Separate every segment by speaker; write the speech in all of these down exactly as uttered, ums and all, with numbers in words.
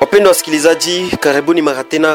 Speaker 1: Wapendwa wasikilizaji, karibuni mara tena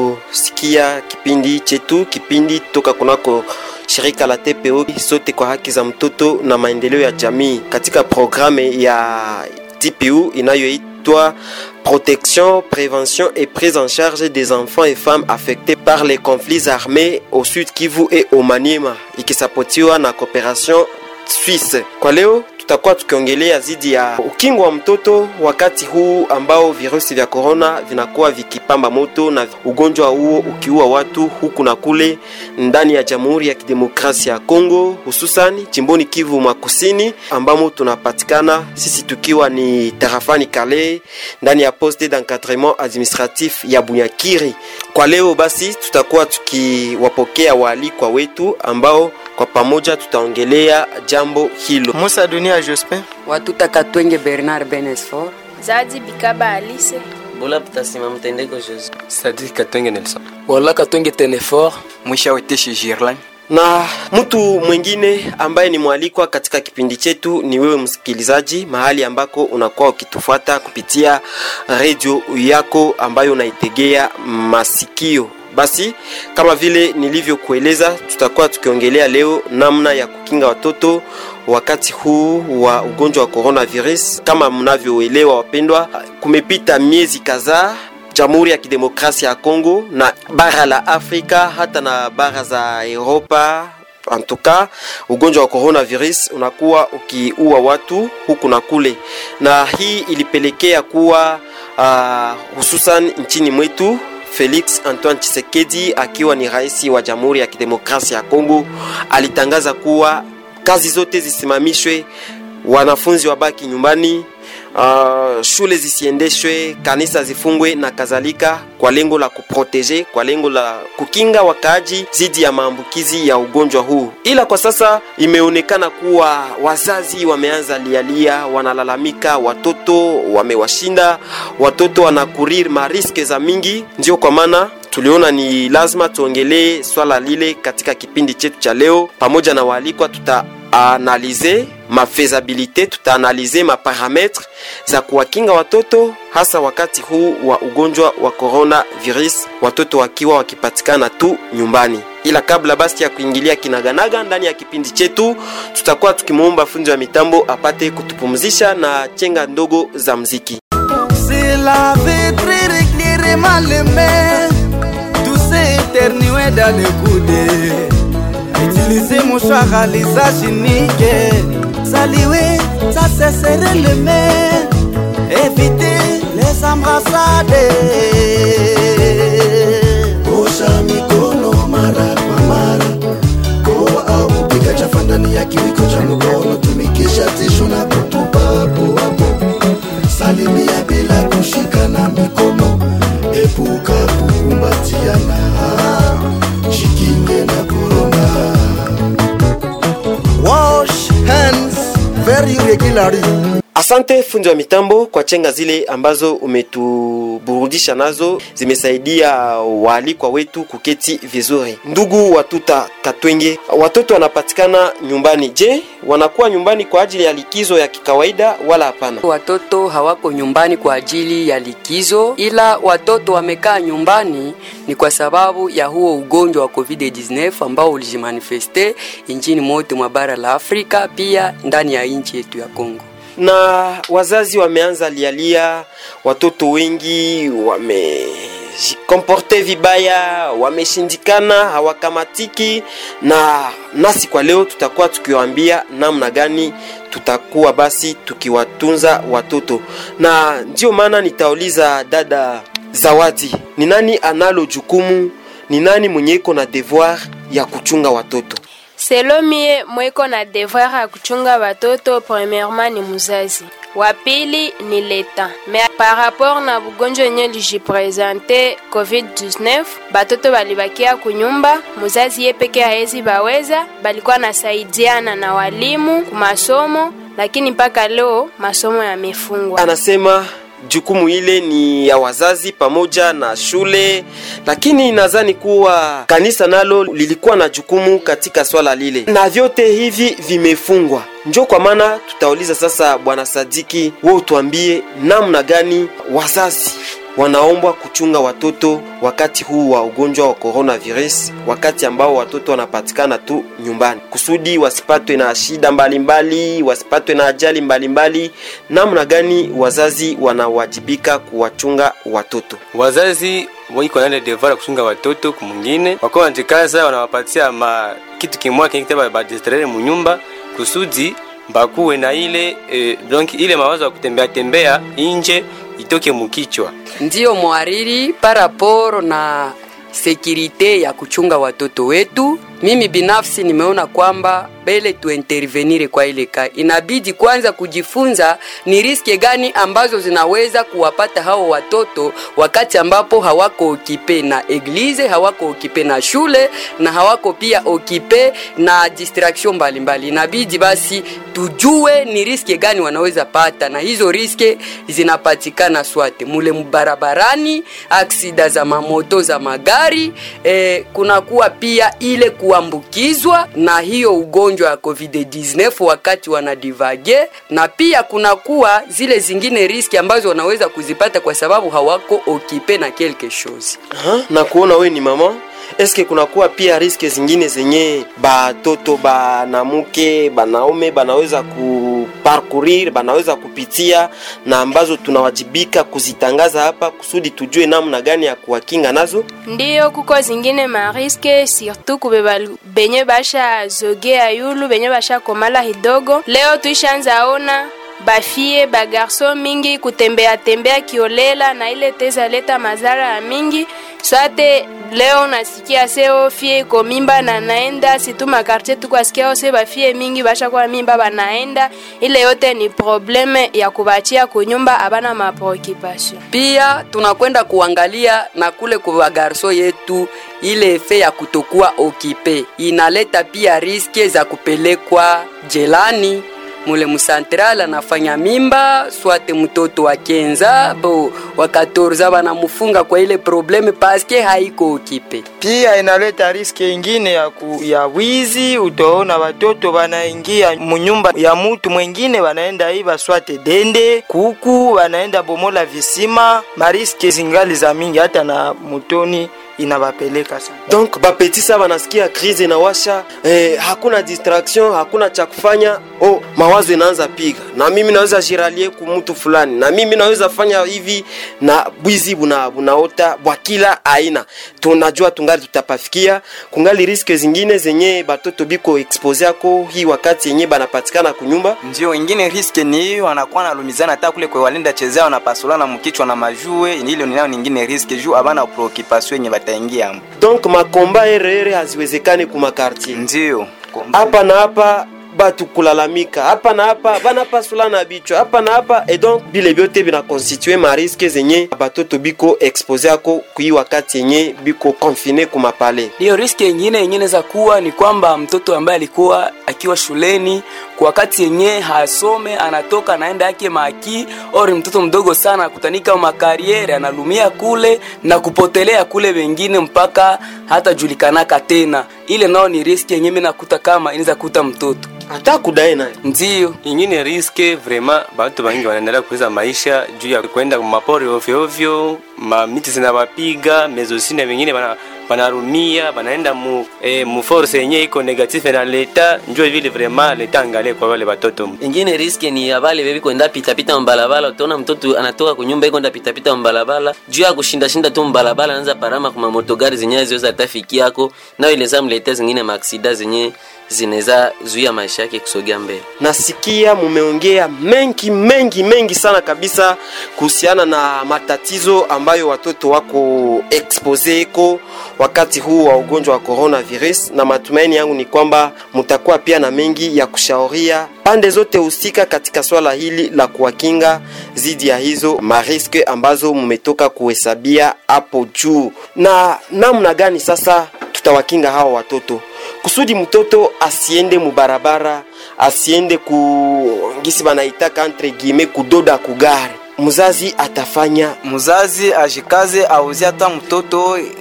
Speaker 1: kusikia kipindi chetu, kipindi toka kunako shirika la T P O, sote kwa haki za mtoto na maendeleo ya jamii, katika programe ya T P O inayoitwa Protection, Prévention et Prise en charge des enfants et femmes affectés par les conflits armés au Sud Kivu et au Maniema, ikisapotiwa na Coopération Suisse. Kwa leo tutakuwa tukiongelea zidi ya ukingo wa mtoto wakati huu ambao virusi vya corona vinakuwa vikipamba moto na ugonjwa huo ukiua watu huku na kule ndani ya Jamhuri ya Kidemokrasia ya Kongo, hususan jimboni Kivu Makusini ambamo tunapatikana sisi tukiwa ni tarafani Kale ndani ya poste d'encadrement administratif ya Bunyakiri. Kwa leo basi tutakuwa tukiwapokea waalikwa wetu ambao kwa pamoja tutaongelea jambo hilo.
Speaker 2: Musa Dunia Jospin,
Speaker 3: Watuta Katwenge Bernard Benesfort,
Speaker 4: Zadi Bikaba Alice,
Speaker 5: Bola Putasima Mtendeko Jose,
Speaker 6: Sadi Katwenge Nelson,
Speaker 2: Wala Katwenge Tenefort,
Speaker 6: Mwisha Weteshi Girlan.
Speaker 1: Na mtu mwingine ambaye ni mwalikwa katika kipindi chetu ni wewe msikilizaji, mahali ambako unakuwa ukitufuata kupitia radio yako ambayo unaitegea masikio. Basi kama vile nilivyokueleza, tutakuwa tukiongelea leo namna ya kukinga watoto wakati huu wa ugonjwa wa coronavirus. Kama mnavyoelewa wapendwa, kumepita miezi kadhaa Jamhuri ya Kidemokrasia ya Kongo na bara la Afrika hata na bara za Europa, antuka ugonjwa wa coronavirus unakuwa ukiua watu huku na kule, na hii ilipelekea kuwa uh, hususan nchini mwetu Felix Antoine Tshisekedi akiwa ni rais wa Jamhuri ya Kidemokrasia ya Kongo alitangaza kuwa kazi zote zisimamishwe, wanafunzi wabaki nyumbani, uh, shule zisiendeshwe, kanisa zifungwe na kadhalika, kwa lengo la kuprotege, kwa lengo la kukinga wakaaji zidi ya maambukizi ya ugonjwa huu. Ila kwa sasa imeonekana kuwa wazazi wameanza lialia, wanalalamika watoto wamewashinda, watoto wanakurir mariske za mingi. Ndio kwa maana tuliona ni lazima tuongelee swala lile katika kipindi chetu cha leo. Pamoja na waalikwa tutaanalize mafezabilite, tutaanalize maparametre za kuwakinga watoto hasa wakati huu wa ugonjwa wa coronavirus, watoto wakiwa wakipatikana tu nyumbani. Ila kabla basi ya kuingilia kinaganaga ndani ya kipindi chetu, tutakuwa tukimuomba fundi wa mitambo apate kutupumzisha na chenga ndogo za mziki.
Speaker 7: C'est la vitre éclairée mal aimée, tout s'est éternué dans le coude. Utilisez mon char à l'usage unique, saluez, ça c'est serrer le main, évitez les embrassades.
Speaker 8: Osha mikono mara kwa mara, koa au pika chafu ndani ya kiwiko cha mkono, tumikisha tishu na kutupa hapo hapo. Salimia bila kushikana mikono, epuka kukumbatiana, jikinge na corona.
Speaker 7: Wash hands very regularly.
Speaker 1: Asante fundi wa mitambo kwa chenga zile ambazo umetuburudisha nazo, zimesaidia waalikwa wetu kuketi vizuri. Ndugu Watuta Katwenge, watoto wanapatikana nyumbani. Je, wanakuwa nyumbani kwa ajili ya likizo ya kikawaida wala hapana?
Speaker 3: Watoto hawako nyumbani kwa ajili ya likizo, ila watoto wamekaa nyumbani ni kwa sababu ya huo ugonjwa wa covid nineteen ambao ulijimanifeste nchini mote mwa bara la Afrika, pia ndani ya nchi yetu ya Kongo.
Speaker 1: Na wazazi wameanza lialia, watoto wengi wamejikomporte vibaya, wameshindikana, hawakamatiki. Na nasi kwa leo tutakuwa tukiwaambia namna gani tutakuwa basi tukiwatunza watoto. Na ndio maana nitauliza dada Zawadi, ni nani analo jukumu, ni nani mwenye iko na devoir ya kuchunga watoto?
Speaker 4: Selo mie mweko na devoir ya kuchunga watoto, premièrement ni muzazi, wapili ni leta. Mais par rapport na bugonjwa yenye lijipresente covid nineteen, batoto balibakia kunyumba, muzazi ye peke haezi baweza, balikuwa nasaidiana na walimu kumasomo, lakini mpaka leo masomo yamefungwa.
Speaker 1: Anasema jukumu ile ni ya wazazi pamoja na shule, lakini nadhani kuwa kanisa nalo lilikuwa na jukumu katika swala lile, na vyote hivi vimefungwa. Njoo kwa maana tutauliza sasa Bwana Sadiki, wewe tuambie namna gani wazazi wanaombwa kuchunga watoto wakati huu wa ugonjwa wa coronavirus, wakati ambao watoto wanapatikana tu nyumbani, kusudi wasipatwe na shida mbalimbali, wasipatwe na ajali mbalimbali. Namna gani wazazi wanawajibika kuwachunga watoto?
Speaker 6: Wazazi wiko na devoir kuchunga watoto kumwingine, wako wanajikaza, wanawapatia ma kitu kimoja kinitaba ba distraire mu nyumba kusudi bakuwe na ile eh, donc ile mawazo ya kutembea tembea nje itoke mukichwa.
Speaker 3: Ndio mwariri paraporo na sekirite ya kuchunga watoto wetu. Mimi binafsi nimeona kwamba bele tu intervenire kwa ile kai, inabidi kwanza kujifunza ni riski gani ambazo zinaweza kuwapata hao watoto wakati ambapo hawako okipe na eglize, hawako okipe na shule, na hawako pia okipe na distraction mbalimbali. Inabidi basi tujue ni riski gani wanaweza pata, na hizo riski zinapatikana swate mule mbarabarani, aksida za mamoto za magari, eh, kuna kuwa pia ile kuambukizwa na hiyo ugonjwa ya covid nineteen wakati wanadivage, na pia kuna kuwa zile zingine riski ambazo wanaweza kuzipata kwa sababu hawako okipe na quelque chose.
Speaker 1: Aha, na kuona we ni mama, eske kuna kuwa pia riski zingine zenye batoto banamuke banaume banaweza kuparcourir, banaweza kupitia, na ambazo tunawajibika kuzitangaza hapa kusudi tujue namna gani ya kuwakinga nazo?
Speaker 4: Ndiyo, kuko zingine mariske surtout kubeba benye basha zogea yulu, benye basha komala hidogo. Leo tuishaanza ona bafie ba garçon mingi kutembea tembea kiolela, na ile teza leta mazara ya mingi. Swate leo nasikia seo fie ko mimba na naenda situ makartie tu kwasikia se bafie mingi basha kwa mimba banaenda. Ile yote ni probleme ya kubachia kunyumba, abana ma preoccupation.
Speaker 3: Pia tunakwenda kuangalia na kule kwa garso yetu, ile efe ya kutokuwa okipe inaleta pia riski za kupelekwa jelani. Mule musantral anafanya mimba, swate mtoto wa kenza bo wakatorza banamufunga kwa ile probleme paske haiko okipe.
Speaker 9: Pia inaleta riski ingine ya, ku, ya wizi. Utaona watoto wanaingia munyumba ya mtu mwingine, wanaenda iba swate dende, kuku, wanaenda bomola visima. Mariski zingali za mingi, hata na mutoni inabapeleka sana.
Speaker 1: Donc bapetisa banasikia crise na washa, eh, hakuna distraction, hakuna cha kufanya, oh mawazo inaanza piga, na mimi naweza jiralie ku mtu fulani, na mimi naweza fanya hivi, na bwizi buna bunaota bwa kila aina. Tunajua tungali tutapafikia, kungali riske zingine zenye batoto biko expose yako hii wakati yenye banapatikana kunyumba.
Speaker 10: Ndio wengine riske ni hiyo, wanakuwa na lumizana hata kule kwa walenda chezea na pasolana mkichwa na majue. Ile ninayo nyingine riske juu abana preoccupation yenye bataingia.
Speaker 1: Donc makomba erere haziwezekani kuma quartier.
Speaker 10: Ndio
Speaker 1: hapa na hapa batu kulalamika, hapa na hapa bana pasulana bicho, hapa na hapa, et donc bile biote bina constituer ma risque zenye batoto biko expose yako kui wakati yenye biko confine kuma pale.
Speaker 2: Hiyo riski nyingine nyingine za kuwa ni kwamba mtoto ambaye alikuwa akiwa shuleni kwa wakati yenye hasome, anatoka anaenda yake maki, ori mtoto mdogo sana kutanika makariere, analumia kule na kupotelea kule wengine mpaka hata julikanaka tena. Ile nao ni riski yenye mimi nakuta kama inaweza kuta mtoto
Speaker 1: hata kudai naye.
Speaker 6: Ndio ingine riske vraiment batu bangi wanaendelea kuweza maisha juu ya kwenda mapori ovyo ovyo, ma miti zinawapiga mezosina, wengine bana banarumia banaenda mu eh, mu force yenye iko negative na leta. Njoo vile vraiment leta angalie kwa wale watoto.
Speaker 5: Ingine riski ni ya wale bebi kwenda pita pita mbalabala. Utaona mtoto anatoka kunyumba iko nda pita pita mbalabala, juu ya kushinda shinda tu mbalabala, anaanza parama kwa motogari zenye ziweza tafiki yako, na ile zamu leta zingine maaksida zenye zinaweza zuia maisha yake kusogea mbele.
Speaker 1: Nasikia mumeongea mengi mengi mengi sana kabisa kuhusiana na matatizo ambayo watoto wako expose iko wakati huu wa ugonjwa wa coronavirus, na matumaini yangu ni kwamba mtakuwa pia na mengi ya kushauria pande zote husika katika swala hili la kuwakinga zidi ya hizo mariske ambazo mmetoka kuhesabia hapo juu. Na namna gani sasa tutawakinga hao watoto kusudi mtoto asiende mubarabara, asiende ku ngisi banaitaka entre guillemets kudoda kugari? Mzazi atafanya,
Speaker 9: mzazi ajikaze auzi hata mtoto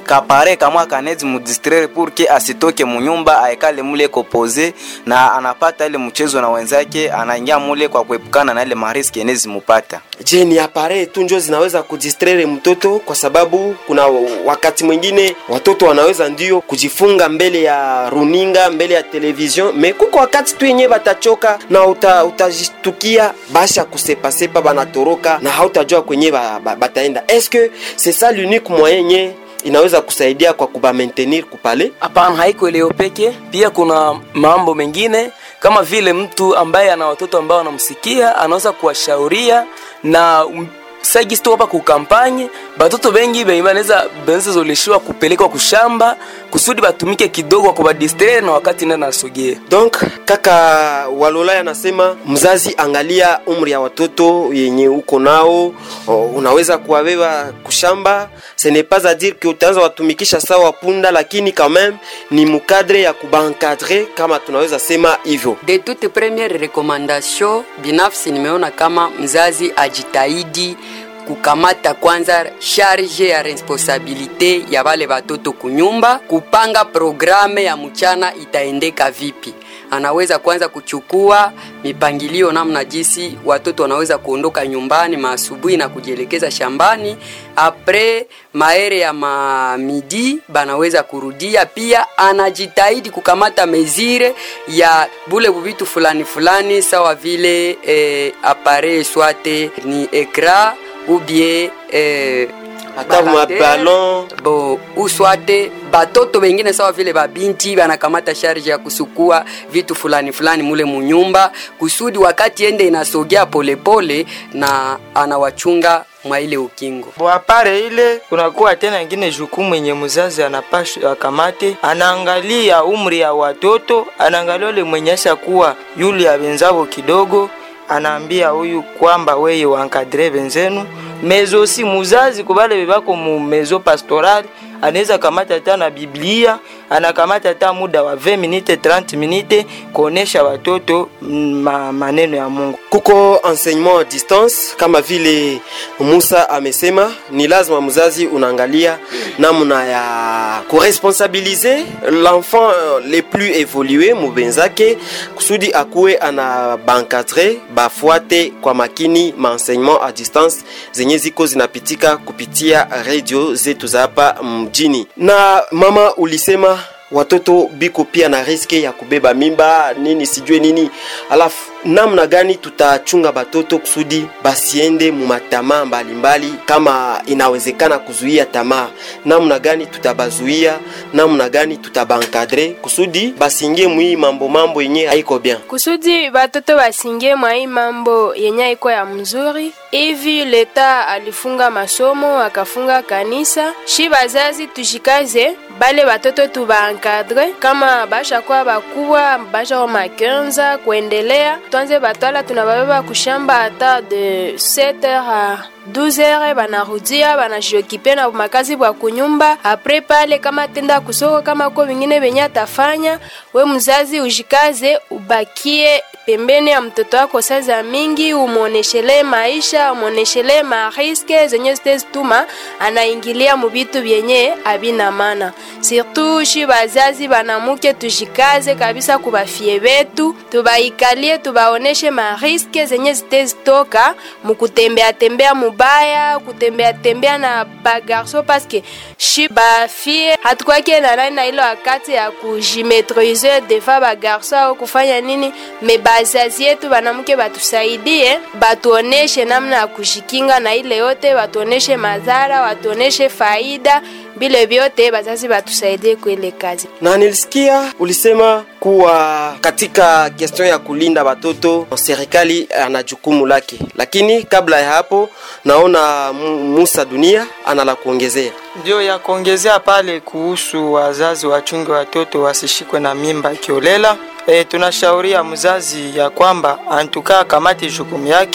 Speaker 10: kapare kama kanezi mudistraire pour que asitoke munyumba aekale mule kopose na anapata ile mchezo na wenzake, anaingia mule kwa kuepukana na ile mariski enezi mupata.
Speaker 1: Je, ni apare tu njo zinaweza kudistraire mtoto? Kwa sababu kuna wakati mwingine watoto wanaweza ndio kujifunga mbele ya runinga, mbele ya television, me kuko wakati tu yenyewe batachoka na uta, utajistukia basha kusepa sepa banatoroka na hautajua kwenye ba, ba, bataenda. Est-ce que c'est ça l'unique moyen nye inaweza kusaidia kwa kuba maintenir kupale?
Speaker 2: Hapana, haiko leo peke. Pia kuna mambo mengine kama vile mtu ambaye ana watoto ambao wanamsikia anaweza kuwashauria na um, sagisto hapa kukampanye batoto bengi baimaneza benzi zolishwa kupelekwa kushamba kusudi batumike kidogo kwa distraire na wakati nenda nasogea.
Speaker 1: Donc kaka Walola anasema mzazi angalia umri ya watoto yenye uko nao, unaweza kuwabeba kushamba. Ce n'est pas à dire que utaanza watumikisha sawa punda, lakini quand même ni mukadre ya kubankadre kama tunaweza sema hivyo.
Speaker 3: De toute première recommandation binafsi nimeona kama mzazi ajitahidi kukamata kwanza charge ya responsabilite ya wale watoto kunyumba, kupanga programe ya mchana itaendeka vipi. Anaweza kwanza kuchukua mipangilio namna jinsi watoto wanaweza kuondoka nyumbani maasubuhi na kujielekeza shambani, apres maere ya ma midi banaweza kurudia. Pia anajitahidi kukamata mezire ya bule bubitu fulani fulani sawa vile eh, apare swate ni ekra ou bien eh,
Speaker 1: atama ballon
Speaker 3: bo uswate batoto wengine sawa vile babinti banakamata charge ya kusukua vitu fulani fulani mule munyumba kusudi wakati ende inasogea polepole na anawachunga mwa ile ukingo.
Speaker 9: Bo apare ile kunakuwa tena ingine jukumu yenye mzazi anapaswa akamate, anaangalia umri ya watoto, anaangalia ile mwenyesha kuwa yule ya wenzao kidogo, anaambia huyu kwamba wewe wankadre benzenu. Mezo si muzazi kubale bebako mu mezo pastorali anaweza kamata tana Biblia, anakamata ta muda wa vingt minutes trente minutes kuonesha watoto ma, maneno ya Mungu.
Speaker 1: Kuko enseignement à distance kama vile Musa amesema, ni lazima mzazi unaangalia namna ya kuresponsabiliser l'enfant les plus évolués mubenzake kusudi akuwe ana bankadre bafuate kwa makini ma enseignement à distance zenye ziko zinapitika kupitia radio zetu za hapa mjini. Na mama ulisema watoto biko pia na riske ya kubeba mimba nini sijue nini, alafu namna gani tutachunga batoto kusudi basiende mu matamaa mbalimbali? Kama inawezekana kuzuia tamaa, namna gani tutabazuia, namna gani tutabankadre kusudi basingie mwi mambo mambo yenye haiko bien,
Speaker 4: kusudi batoto basingie mwi mambo yenye haiko ya mzuri. Hivi leta alifunga masomo akafunga kanisa, shi bazazi tushikaze bale batoto tubankadre kama basha kwa bakubwa basha wa makenza kuendelea, tuanze batala tunababeba kushamba hata de sept heures à douze heures, banarudia banajiokipe na makazi bwa kunyumba. Apres pale kama tenda kusoko kama kwa vingine benya tafanya, we mzazi ujikaze ubakie pembeni ya mtoto wako sasa mingi, umuoneshele maisha, umuoneshele mariske zenye zitezituma anaingilia mubitu vyenye abina mana. Surtout shi bazazi banamuke tushikaze kabisa kubafie betu, tubaikalie tubaoneshe mariske zenye zitezitoka mukutembea tembea mubaya, kutembea tembea na bagarso, paske shi bafie hatukwake na nani na ilo wakati ya kujimetrize defa bagarso au kufanya nini. Me bazazi yetu banamuke batusaidie, batuoneshe namna ya kushikinga na ile yote, batuoneshe madhara, batuoneshe faida, bile vyote bazazi batusaidie kwa ile kazi.
Speaker 1: Na nilisikia ulisema kuwa katika question ya kulinda watoto serikali ana jukumu lake, lakini kabla ya hapo naona Musa Dunia anala kuongezea.
Speaker 9: Ndio ya kuongezea pale kuhusu wazazi wachunge watoto wasishikwe na mimba kiolela. E, tunashauria mzazi ya kwamba antukaa kamati jukumu yake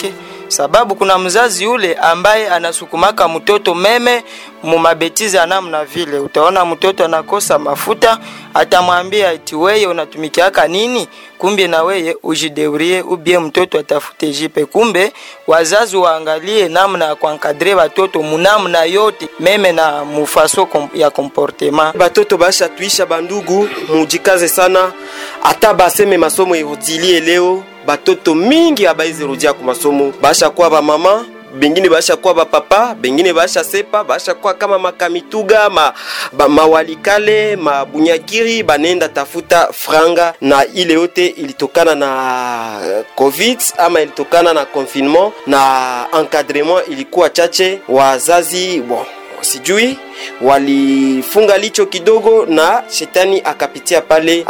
Speaker 9: sababu kuna mzazi yule ambaye anasukumaka mtoto meme mumabetizi anamna vile. Utaona mtoto anakosa mafuta, atamwambia eti wewe unatumikiaka nini, kumbe na wewe ujideurie ubie mtoto atafute jipe. Kumbe wazazi waangalie namna ya kuankadre watoto munamna yote meme na mufaso kom, ya comportement.
Speaker 1: Batoto basha tuisha bandugu, mujikaze sana, ata baseme masomo irudilie leo. Batoto mingi abaize rudia ku masomo, basha kwa ba mama, bengine basha kwa ba papa, bengine basha sepa, basha kwa kama makamituga, ma ba mawalikale, mabunyakiri, banenda tafuta franga, na ile yote ilitokana na COVID ama ilitokana na confinement na encadrement ilikuwa chache. Wazazi bon sijui walifunga licho kidogo na shetani akapitia pale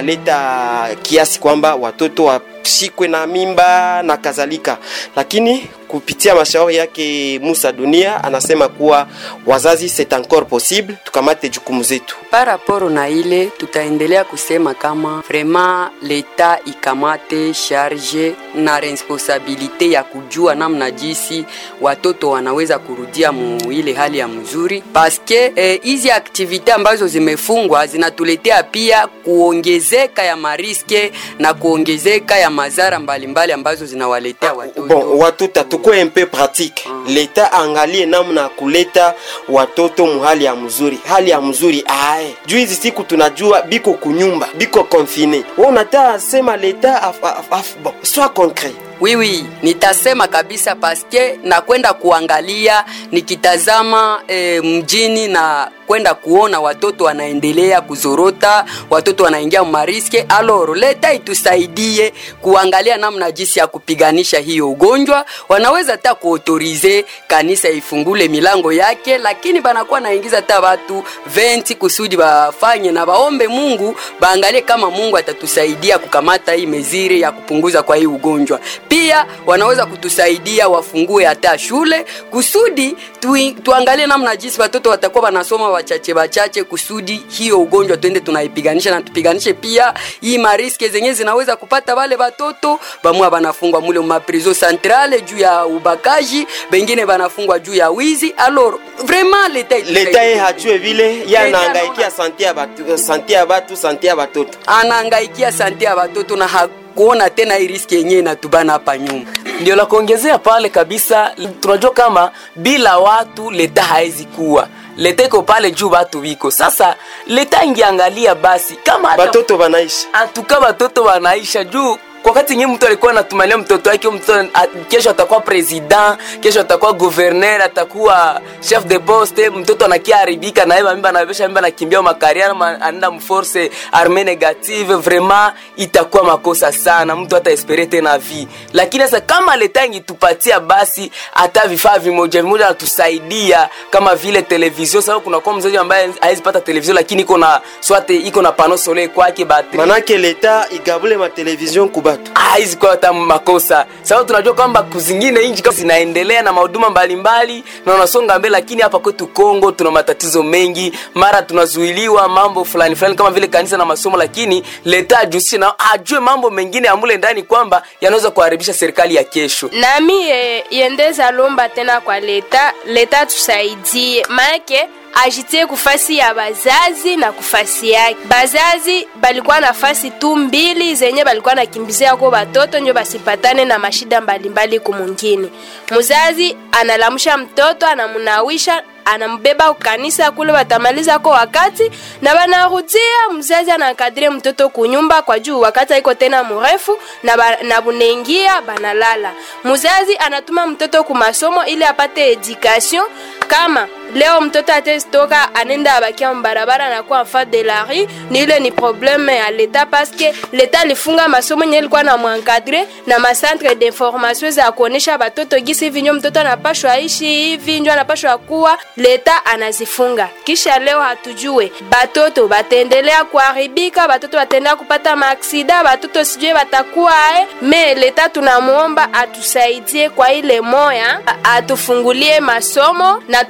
Speaker 1: akaleta kiasi kwamba watoto washikwe na mimba na kadhalika. Lakini kupitia mashauri yake Musa Dunia anasema kuwa wazazi c'est encore possible, tukamate jukumu zetu.
Speaker 3: Paraporo na ile tutaendelea kusema kama vraiment leta ikamate charge na responsabilite ya kujua namna jinsi watoto wanaweza kurudia mu ile hali ya mzuri, paske hizi eh, activite ambazo zimefungwa zinatuletea pia kuongezeka ya mariske na kuongezeka ya madhara mbalimbali ambazo zinawaletea watoto.
Speaker 1: Bon, watoto tukue un peu pratique. Mm. Leta angalie namna kuleta watoto muhali ya mzuri. Hali ya mzuri ae. Juu hizi siku tunajua biko kunyumba, biko confine. Wewe unataka sema leta af, af, af, bon, soit concret.
Speaker 3: Oui oui, nitasema kabisa paske na kwenda kuangalia nikitazama e, mjini na kwenda kuona watoto wanaendelea kuzorota, watoto wanaingia mariske. Alors leta itusaidie kuangalia namna jinsi ya kupiganisha hiyo ugonjwa. Wanaweza hata kuautorize kanisa ifungule milango yake, lakini banakuwa naingiza hata watu venti kusudi bafanye na baombe Mungu, baangalie kama Mungu atatusaidia kukamata hii mezire ya kupunguza kwa hii ugonjwa. Pia wanaweza kutusaidia wafungue hata shule kusudi tu, tuangalie namna jinsi watoto watakuwa wanasoma wachache wachache kusudi hiyo ugonjwa twende tunaipiganisha, na tupiganishe pia hii mariske zenye zinaweza kupata wale watoto. Bamwa banafungwa mule ma prison centrale juu ya ubakaji, bengine banafungwa juu ya wizi. Alors vraiment leta
Speaker 1: leta yeye hajue vile yana angaikia santi ya watu, santi ya watu, santi ya watoto.
Speaker 3: Anaangaikia santi ya watoto na ha kuona tena hii riski yenyewe inatubana hapa nyuma.
Speaker 2: Ndio la kuongezea pale kabisa, tunajua kama bila watu leta haizi kuwa. Leta iko pale juu watu wiko. Sasa leta ingiangalia basi kama
Speaker 1: watoto wanaisha.
Speaker 2: Atuka watoto wanaisha juu wakati nyinyi mtu alikuwa anatumania mtoto wake, mtoto kesho atakuwa president, kesho atakuwa governor, atakuwa chef de poste, mtoto anakia haribika na yeye mimba anabesha mimba nakimbia makariana anaenda mforce armée négative. Vraiment itakuwa makosa sana, mtu hata esperete na vie. Lakini sasa kama leta ingitupatia basi hata vifaa vimoja vimoja natusaidia kama vile television, sababu kuna kwa mzazi ambaye haizipata television lakini iko na swate iko na pano solaire kwake battery.
Speaker 1: Manake leta igabule ma television kubatu.
Speaker 2: Ah, hizi kwa hata makosa. Sababu tunajua kwamba kuzingine inji kama zinaendelea na mahuduma mbalimbali na unasonga mbele, lakini hapa kwetu Kongo tuna matatizo mengi. Mara tunazuiliwa mambo fulani fulani kama vile kanisa na masomo, lakini leta jusi na ajue mambo mengine amule ndani kwamba yanaweza kuharibisha serikali ya kesho.
Speaker 4: Nami e, yendeza lomba tena kwa leta, leta tusaidie. Maana ajitie kufasi ya bazazi na kufasi yake. Bazazi balikuwa nafasi tu mbili zenye balikuwa nakimbizia kwa watoto ndio basipatane na mashida mbalimbali kumungine. Mzazi analamusha mtoto, anamunawisha, anambeba kanisa kule, batamaliza kwa wakati na banarudia. Mzazi anakadire mtoto kunyumba kwa juu wakati iko tena mrefu na ba, na bunengia banalala. Mzazi anatuma mtoto ku masomo ili apate education. Kama leo mtoto atestoka anenda abakia mbarabara na kwa fa de la rue, ni ile ni problème ya leta parce que leta lifunga masomo yenye ilikuwa na mwankadre na ma centre d'information za kuonesha batoto gisi vinyo mtoto anapashwa ishi hivi, ndio anapashwa kuwa, leta anazifunga. Kisha leo hatujue batoto batendelea kuharibika, batoto batendelea kupata maaksida, batoto sijue batakuwa eh, me leta tunamuomba atusaidie kwa ile moya, atufungulie masomo na tufungulie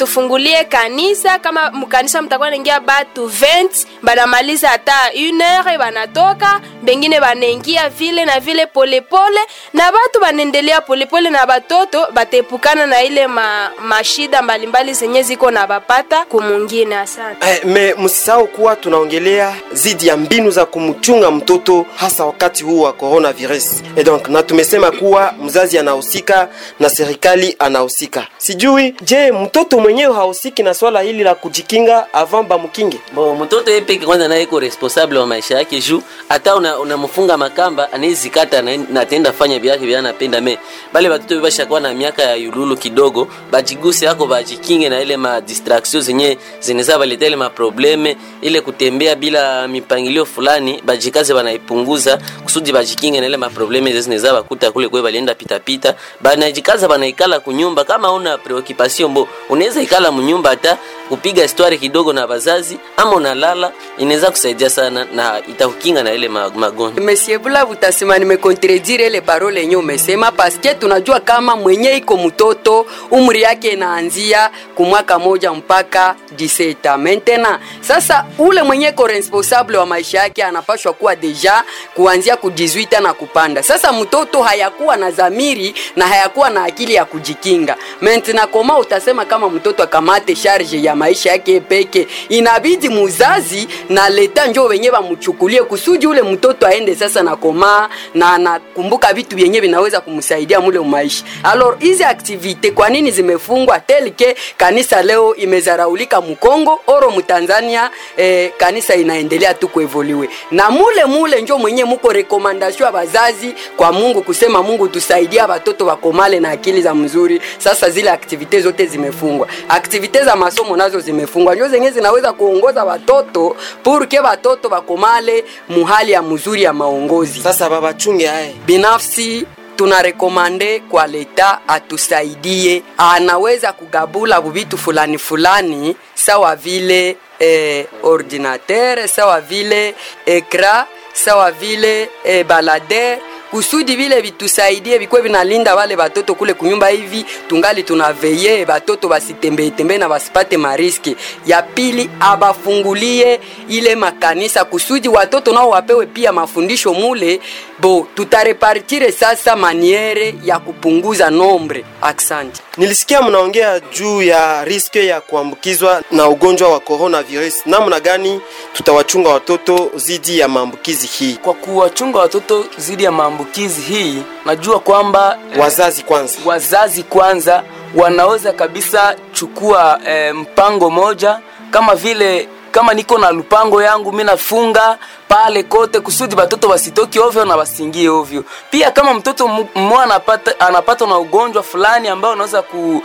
Speaker 4: bafungulie kanisa. Kama mkanisa mtakuwa naingia batu vingt, banamaliza hata une heure banatoka, bengine banaingia vile na vile pole pole, na batu banendelea pole pole, na batoto batepukana na ile ma, mashida mbalimbali zenye ziko na bapata kumungine. Asante.
Speaker 1: Eh, me msisahau kuwa tunaongelea zidi ya mbinu za kumchunga mtoto hasa wakati huu wa coronavirus. Et donc na tumesema kuwa mzazi anahusika na serikali anahusika. Sijui je, mtoto mwenyewe hahusiki na swala hili la kujikinga avant bamkinge?
Speaker 5: Bo mtoto yeye peke kwanza naye iko responsable wa maisha yake juu hata unamfunga una makamba anaweza kata na, na tenda fanya vyake vya anapenda me. Bale watoto basha kwa na miaka ya yululu kidogo, bajiguse yako bajikinge na ile ma distractions zenye zinaweza baleta ile ma probleme, ile kutembea bila mipangilio fulani bajikaze banaipunguza kusudi bajikinge na ile ma probleme zinaweza bakuta kule kwa balienda pita pita. Banajikaza banaikala kunyumba. Kama una preoccupation mbo unaweza ikala mnyumba hata kupiga histori kidogo na bazazi ama unalala, inaweza kusaidia sana na itakukinga na ile magonjwa.
Speaker 3: Monsieur Bula utasema nimecontredire ile parole yenyewe umesema, paske tunajua kama mwenye iko mtoto umri yake inaanzia kumwaka moja mpaka dix-sept. Maintenant sasa ule mwenye ko responsable wa maisha yake anapashwa kuwa deja kuanzia ku dix-huit na kupanda. Sasa mtoto hayakuwa na zamiri na hayakuwa na akili ya kujikinga. Maintenant koma utasema kama mtoto akamate charge ya maisha yake peke, inabidi muzazi na leta njoo wenyewe bamchukulie kusudi ule mtoto aende sasa na koma na anakumbuka vitu vyenyewe vinaweza kumsaidia mule maisha. Alors hizi activite kwa nini zimefungwa? Telke kanisa leo imezaraulika Mkongo oro Mtanzania, eh, kanisa inaendelea tu kuevoluwe. Na mule mule njoo mwenyewe muko recommendation ya bazazi kwa Mungu kusema Mungu tusaidia watoto wakomale na akili za mzuri. Sasa zile activite zote zimefungwa. Activite za masomo nazo zimefungwa. Njoo zenyewe zinaweza kuongoza watoto purke watoto wakomale muhali ya mzuri ya maongozi.
Speaker 1: Sasa baba chunge hae.
Speaker 3: Binafsi tunarekomande kwa leta atusaidie, anaweza kugabula vitu fulani fulani sawa vile eh, ordinateur, sawa vile ekra, sawa vile eh, balader, kusudi vile vitusaidie vikwe vinalinda wale watoto kule kunyumba hivi tungali tunaveye watoto basitembee tembee na basipate mariski. Ya pili abafungulie ile makanisa kusudi watoto nao wapewe pia mafundisho mule. Bo tutarepartire sasa maniere ya kupunguza nombre. Asante.
Speaker 1: Nilisikia mnaongea juu ya riske ya kuambukizwa na ugonjwa wa coronavirus. Namna gani tutawachunga watoto zidi ya maambukizi hii?
Speaker 2: Kwa kuwachunga watoto zidi ya maambukizi hii, najua kwamba
Speaker 1: wazazi kwanza
Speaker 2: wazazi kwanza wanaweza kabisa chukua eh, mpango moja, kama vile kama niko na lupango yangu mimi nafunga pale kote kusudi watoto wasitoki ovyo na wasingie ovyo. Pia kama mtoto mmoja anapata anapata na ugonjwa fulani ambao unaweza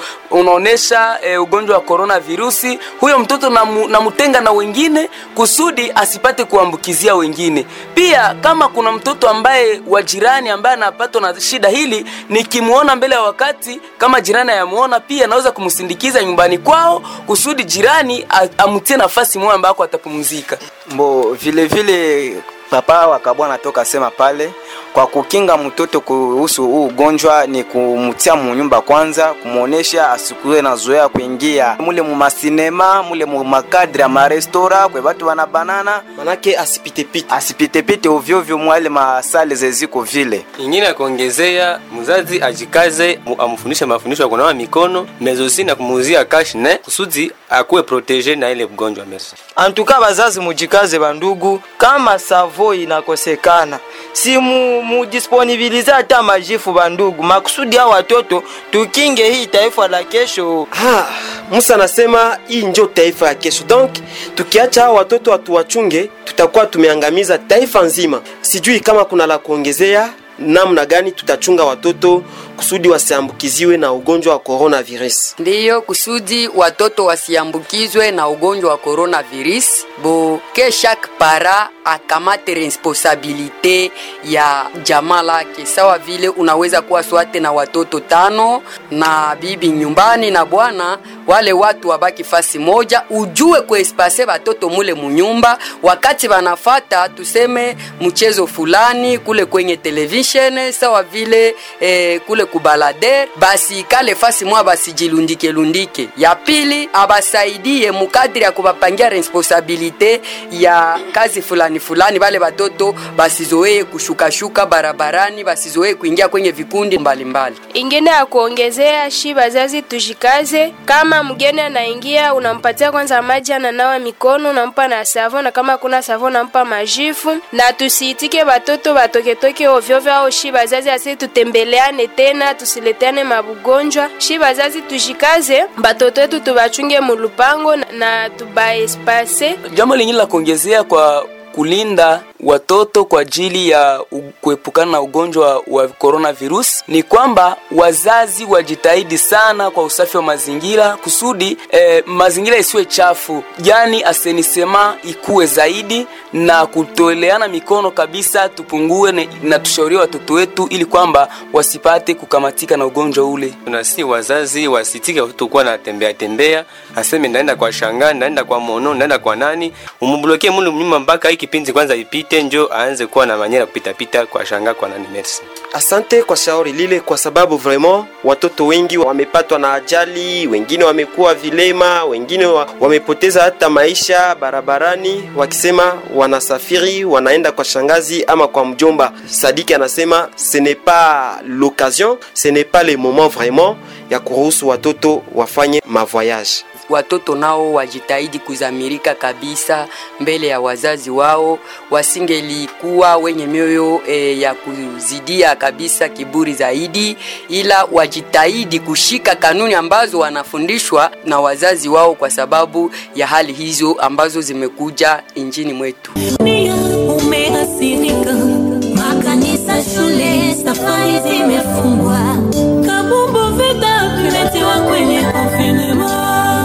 Speaker 2: kuonesha e, ugonjwa wa coronavirus, huyo mtoto namutenga na, na wengine kusudi asipate kuambukizia wengine. Pia kama kuna mtoto ambaye wa jirani ambaye anapata na shida hili, nikimuona mbele ya wakati kama jirani yamuona, pia naweza kumsindikiza nyumbani kwao kusudi jirani amtie nafasi moja ambako atapumzika.
Speaker 10: Mbo vile vile papa wakabwana toka sema pale kwa kukinga mtoto kuhusu huu ugonjwa ni kumtia mnyumba kwanza, kumuonesha asikue na zoea kuingia mule mu masinema, mule mu makadra ma restaurant kwa watu wana banana,
Speaker 1: manake asipite pite
Speaker 10: asipite pite ovyo ovyo mwale masale zeziko vile.
Speaker 6: Ingine kuongezea mzazi ajikaze amfundishe mafundisho ya kunawa mikono, mezosi na kumuzia cash ne kusudi akuwe protege na ile ugonjwa merci.
Speaker 9: Antuka bazazi mujikaze bandugu, kama savo inakosekana si mu, mu disponibiliza hata majifu bandugu makusudi ya watoto tukinge hii taifa la kesho.
Speaker 1: Ha, Musa nasema hii ndio taifa ya kesho. Donc tukiacha watoto watuwachunge tutakuwa tumeangamiza taifa nzima. Sijui kama kuna la kuongezea namna gani tutachunga watoto kusudi wasiambukiziwe na ugonjwa wa coronavirus.
Speaker 3: Ndiyo, kusudi watoto wasiambukizwe na ugonjwa wa coronavirus, bo ke chaque para akamate responsabilite ya jamaa lake. Sawa vile unaweza kuwa swate na watoto tano na bibi nyumbani na bwana, wale watu wabaki fasi moja, ujue kuespase watoto mule munyumba wakati wanafata tuseme mchezo fulani kule kwenye television, sawa vile eh, kule kule kubalader, basi kale fasi mwa basijilundike lundike. Ya pili, abasaidie mukadri ya kubapangia responsabilite ya kazi fulani fulani, bale batoto basizoee kushuka shuka barabarani, basizoee kuingia kwenye vikundi mbalimbali.
Speaker 4: Ingine ya kuongezea, shi bazazi tujikaze, kama mgeni anaingia unampatia kwanza maji ananawa mikono, unampa na savon, na kama kuna savon unampa majifu, na tusiitike batoto batoke toke ovyo ovyo. Au shi bazazi ase tutembeleane tena, tusileteane mabugonjwa. Shi bazazi tujikaze, batoto wetu tubachunge mulupango na tuba espace.
Speaker 2: Jambo lingine la kuongezea kwa kulinda watoto kwa ajili ya kuepukana na ugonjwa wa coronavirus ni kwamba wazazi wajitahidi sana kwa usafi wa mazingira kusudi eh, mazingira isiwe chafu, yani asenisema ikue zaidi, na kutoleana mikono kabisa tupungue na, na tushauri watoto wetu ili kwamba wasipate kukamatika na ugonjwa ule.
Speaker 6: Tunasi wazazi wasitike watoto kwa na tembea tembea, aseme naenda kwa shanga, naenda kwa mono, naenda kwa nani, umumbloke mulu mnyuma mpaka hiki kipindi kwanza ipite njo aanze kuwa na manyera kupita pita kwa shanga kwa nani. Merci.
Speaker 1: Asante kwa shauri lile, kwa sababu vraiment watoto wengi wamepatwa na ajali, wengine wamekuwa vilema, wengine wa, wamepoteza hata maisha barabarani wakisema wanasafiri wanaenda kwa shangazi ama kwa mjomba. Sadiki anasema ce n'est pas l'occasion, ce n'est pas le moment vraiment ya kuruhusu watoto wafanye mavoyage.
Speaker 3: Watoto nao wajitahidi kuzamirika kabisa mbele ya wazazi wao, wasingelikuwa wenye mioyo e, ya kuzidia kabisa kiburi zaidi, ila wajitahidi kushika kanuni ambazo wanafundishwa na wazazi wao kwa sababu ya hali hizo ambazo zimekuja nchini mwetu.
Speaker 11: Umeasirika, makanisa, shule, safari zimefungwa, kabumbu vita viletewa kwenye confinement.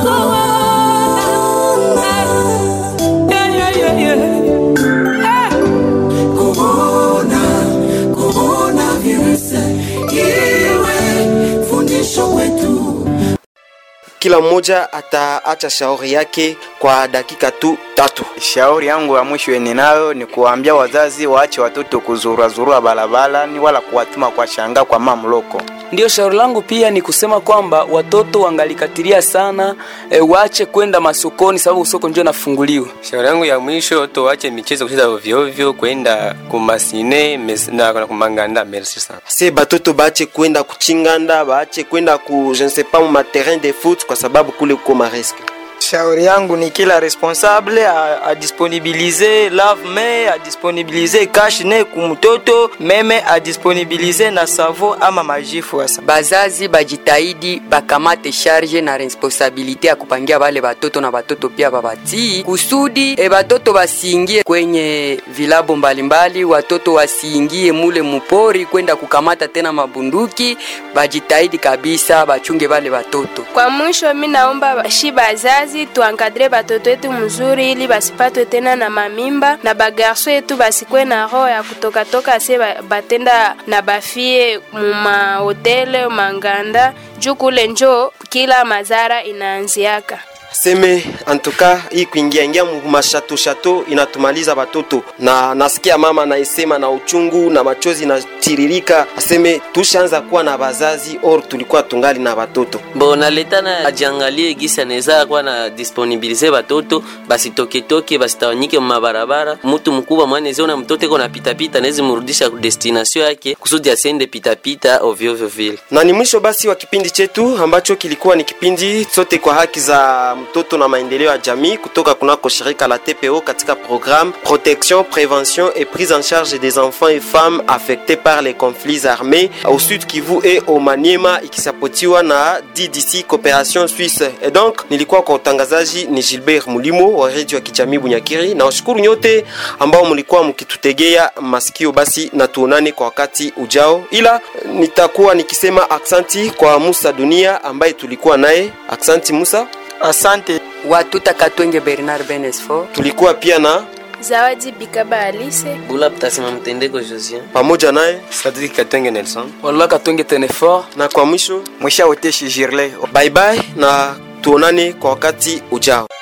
Speaker 1: Kila mmoja ataacha shauri yake kwa dakika tu tatu.
Speaker 10: Shauri yangu ya mwisho ninayo ni kuambia wazazi waache watoto kuzurura zurura balabala ni wala kuwatuma kwa shanga kwa mamloko.
Speaker 2: Ndio shauri langu pia ni kusema kwamba watoto wangalikatiria sana e, waache kwenda masokoni sababu soko ndio nafunguliwa.
Speaker 6: Shauri yangu ya mwisho to waache michezo kucheza ovyo ovyo, kwenda kumasine na kumanganda. Merci sana.
Speaker 1: Se batoto baache kwenda kuchinganda, baache kwenda ku je ne sais pas ma terrain de foot kwa sababu kule kuko ma risque.
Speaker 9: Shauri yangu ni kila responsable a, a disponibiliser lave-main, a disponibiliser cache-nez kumtoto, meme a disponibiliser na savon ama majifu asa.
Speaker 3: Bazazi bajitahidi bakamate charge na responsabilite ya kupangia wale batoto na batoto pia babati kusudi e batoto basiingie kwenye vilabo mbalimbali, watoto wasiingie mule mupori kwenda kukamata tena mabunduki. Bajitahidi kabisa bachunge wale batoto.
Speaker 4: Kwa mwisho mimi naomba shi bazazi tuankadre batoto wetu mzuri ili basipatwe tena na mamimba, na bagarso yetu basikwe na roho ya kutoka toka se batenda na bafie muma hotele manganda juu kule njo kila mazara inaanziaka.
Speaker 1: Seme antuka hii kuingia ingia mashato shato inatumaliza batoto, na nasikia mama naisema na uchungu na machozi na tiririka. Aseme tushaanza kuwa na bazazi or tulikuwa tungali na batoto.
Speaker 5: Bona leta na ajangalie gisa neza kwa na disponibilize batoto basi toke toke basi tawanyike mabarabara. Mtu mkubwa mwane ziona mtoto kuna pita pita nezi murudisha ku destination yake kusudi asende pita pita ovyo ovyo vile.
Speaker 1: Na ni mwisho basi wa kipindi chetu ambacho kilikuwa ni kipindi sote kwa haki za mtoto na maendeleo ya jamii kutoka kunako shirika la T P O katika programme protection, prévention et prise en charge des enfants et femmes affectés par les conflits armés au Sud Kivu et au Maniema, ikisapotiwa na D D C Coopération Suisse. Et donc nilikuwa kwa utangazaji ni Gilbert Mulimo wa Radio ya Kijamii Bunyakiri, na washukuru nyote ambao mlikuwa mkitutegea masikio. Basi na tuonane kwa wakati ujao, ila nitakuwa nikisema aksanti kwa Musa Dunia ambaye tulikuwa naye. Aksanti Musa.
Speaker 9: Asante.
Speaker 3: Watuta Katwenge Bernard Benesfo.
Speaker 1: Tulikuwa pia na
Speaker 4: Zawadi Bikaba Alice.
Speaker 5: Bula Ptasima Mtendeko Josien.
Speaker 1: Pamoja naye
Speaker 6: Sadiki Katwenge Nelson.
Speaker 2: Wala Katwenge Tenefort.
Speaker 1: Na kwa mwisho
Speaker 10: Mwisha Oteshi Jirle.
Speaker 1: Bye bye na tuonane kwa wakati ujao.